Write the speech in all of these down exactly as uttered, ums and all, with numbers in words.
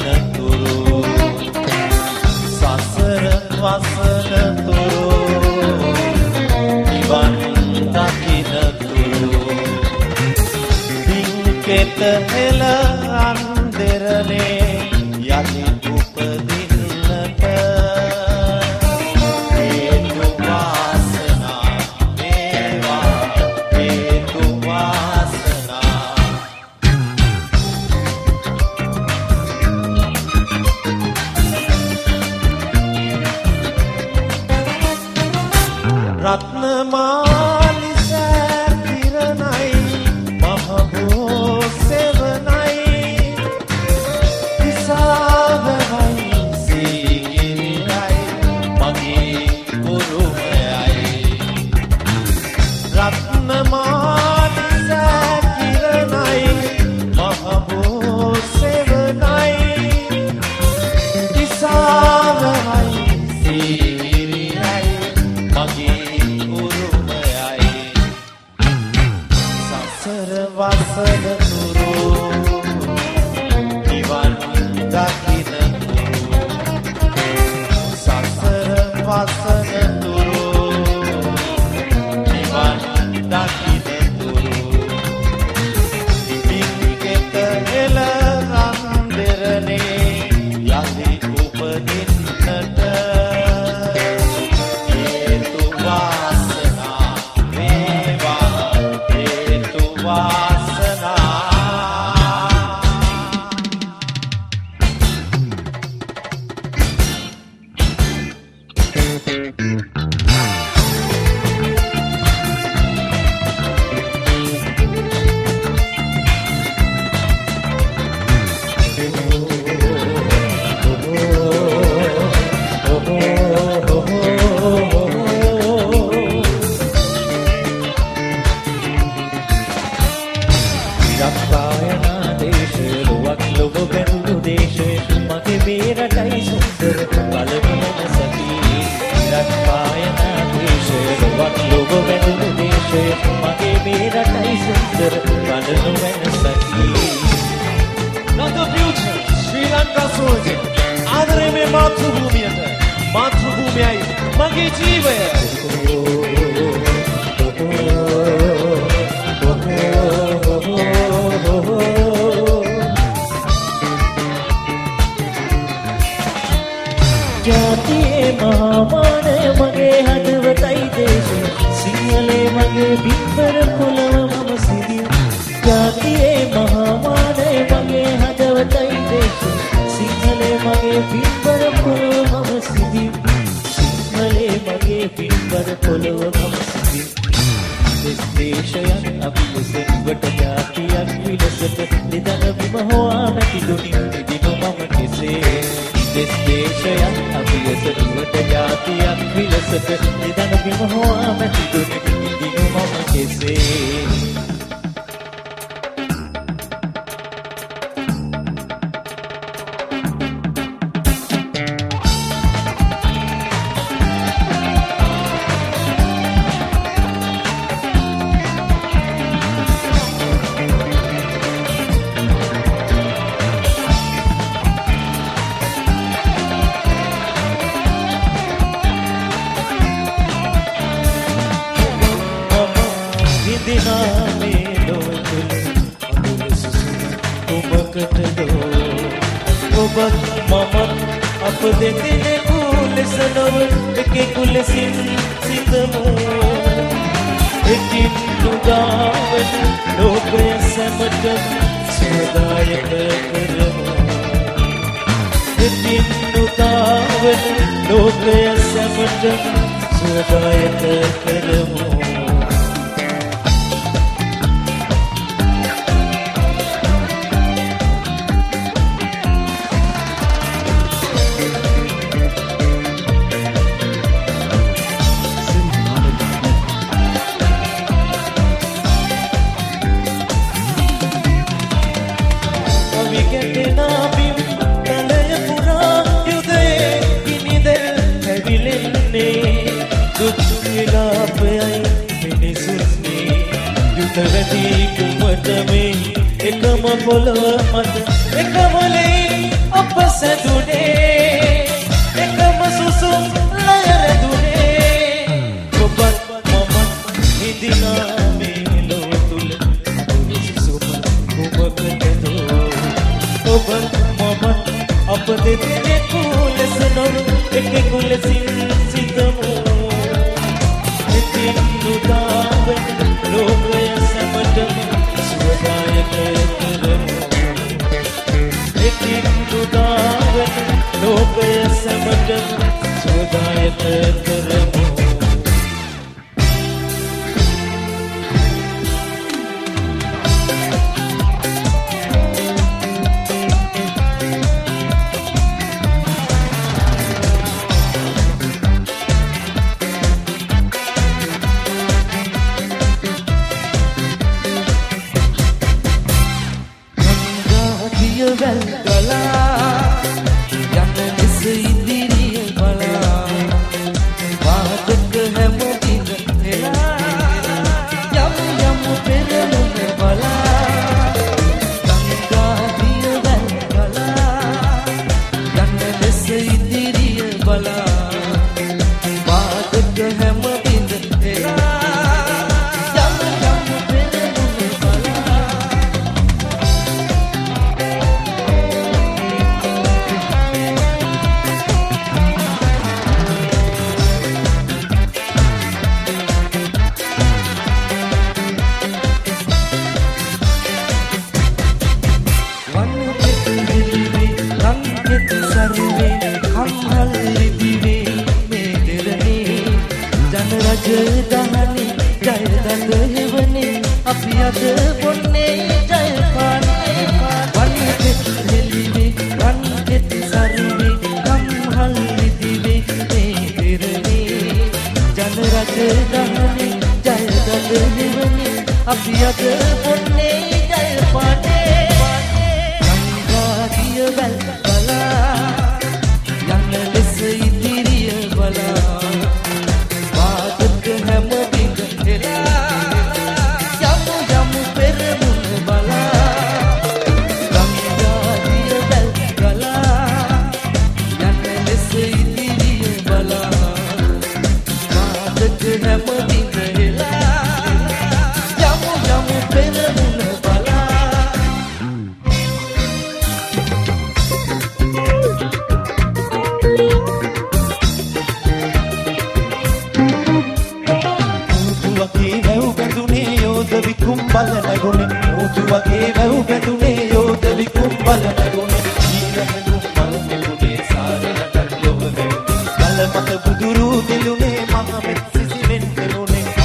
දකින තුරු සසර වසන තුරු නිවන් දකින තුරු දින්කෙත හෙල අන්දරනේ යලි උපදින්නට හේතු වාසනා වේවා හේතු වාසනා රත්නමාලි සැතිරණයි මහබෝ සෙවණයි දිසාවයි සීගිරියයි මගේ කුරුමයයි රත්නමාලි සැතිරණයි මහබෝ සෙවණයි දිසාවයි සීගිරියයි මගේ වසන තුරු නිවන් දකින තුරු සසර වසන තුරු නිවන් දකින තුරු දින්කෙත හෙල රන්දරනේ යලි උපදින්නට හේතු වාසනා වේවා හේතු වාසනා එකම පොළව මත එකම ලේ අප සැදුනේ එකම සුසුම් ලයර දුනේ ඔබත් මමත් හිඳිනා මේ ලෝ තුල සුසුම ඔබකටද ඔබත් මමත් අප දෙදෙනෙකු ලෙස නොව එකෙකු ලෙසින් සිතමු ඉතින් උදාවන ලෝකය සැමටම සුවදායක කරමු ඉතින් උදාවන ලෝකය සැමටම සුවදායක කරමු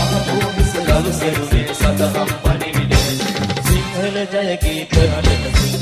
Sinhala Jaya Geeta